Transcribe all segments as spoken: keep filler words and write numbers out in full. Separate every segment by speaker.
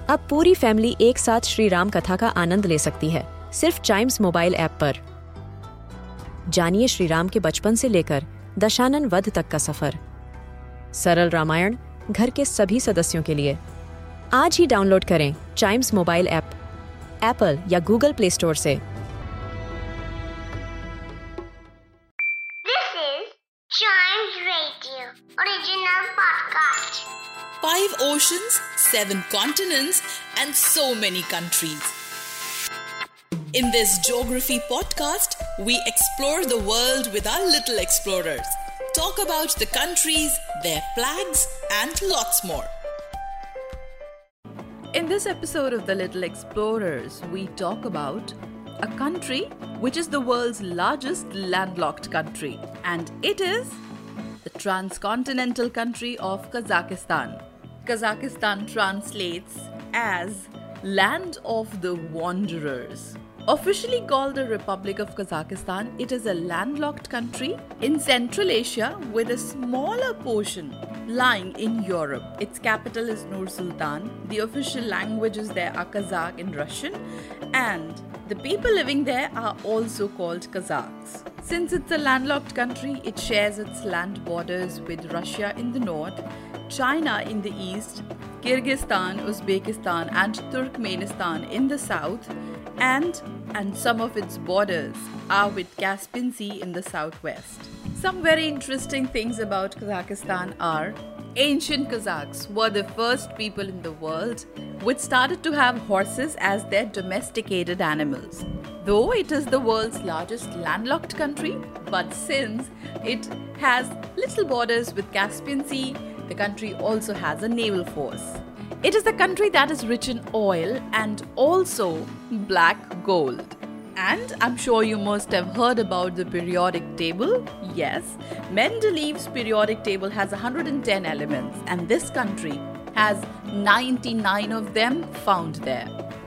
Speaker 1: अब पूरी फैमिली एक साथ श्री राम कथा का आनंद ले सकती है सिर्फ चाइम्स मोबाइल ऐप पर। जानिए श्री राम के बचपन से लेकर दशानन वध तक का सफर। सरल रामायण घर के सभी सदस्यों के लिए। आज ही डाउनलोड करें चाइम्स मोबाइल ऐप एप्पल या गूगल प्ले स्टोर से।
Speaker 2: This is Chimes Radio original podcast.
Speaker 3: Five oceans, seven continents, and so many countries. In this geography podcast, we explore the world with our little explorers. Talk about the countries, their flags, and lots more.
Speaker 4: In this episode of The Little Explorers, we talk about a country which is the world's largest landlocked country, and it is the transcontinental country of Kazakhstan. Kazakhstan translates as Land of the Wanderers. Officially called the Republic of Kazakhstan, it is a landlocked country in Central Asia with a smaller portion lying in Europe. Its capital is Nur-Sultan. The official languages there are Kazakh and Russian, and the people living there are also called Kazakhs. Since it's a landlocked country, it shares its land borders with Russia in the north, China in the east, Kyrgyzstan, Uzbekistan and Turkmenistan in the south, and and some of its borders are with Caspian Sea in the southwest. Some very interesting things about Kazakhstan are ancient Kazakhs were the first people in the world which started to have horses as their domesticated animals. Though it is the world's largest landlocked country, but since it has little borders with Caspian Sea, the country also has a naval force. It is a country that is rich in oil and also black gold. And I'm sure you must have heard about the periodic table. Yes, Mendeleev's periodic table has one hundred ten elements, and this country has ninety-nine of them found there.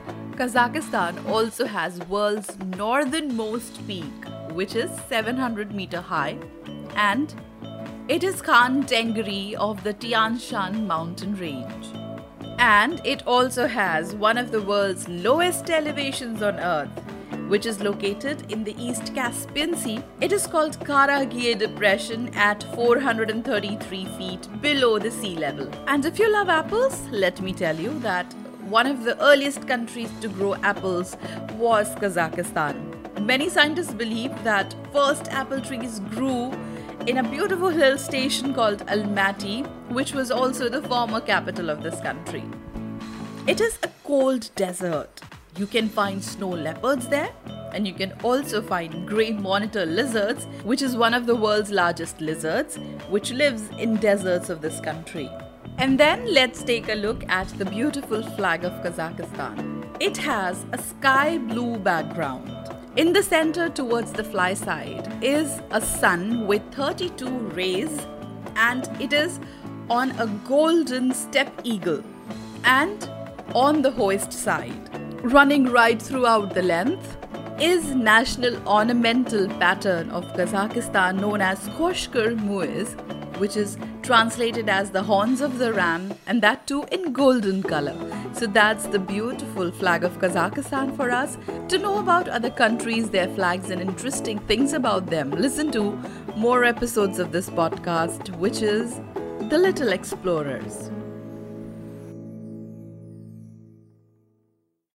Speaker 4: Kazakhstan also has world's northernmost peak, which is seven hundred meter high, and it is Khan Tengri of the Tian Shan mountain range. And it also has one of the world's lowest elevations on Earth, which is located in the East Caspian Sea. It is called Karagiye Depression at four hundred thirty-three feet below the sea level. And if you love apples, let me tell you that one of the earliest countries to grow apples was Kazakhstan. Many scientists believe that first apple trees grew in a beautiful hill station called Almaty, which was also the former capital of this country. It is a cold desert. You can find snow leopards there, and you can also find grey monitor lizards, which is one of the world's largest lizards, which lives in deserts of this country. And then let's take a look at the beautiful flag of Kazakhstan. It has a sky blue background. In the center towards the fly side is a sun with thirty-two rays, and it is on a golden steppe eagle. And on the hoist side, running right throughout the length, is national ornamental pattern of Kazakhstan known as Khoshkar Muiz, which is translated as the horns of the ram, and that too in golden color. So that's the beautiful flag of Kazakhstan for us. To know about other countries, their flags and interesting things about them, listen to more episodes of this podcast, which is The Little Explorers.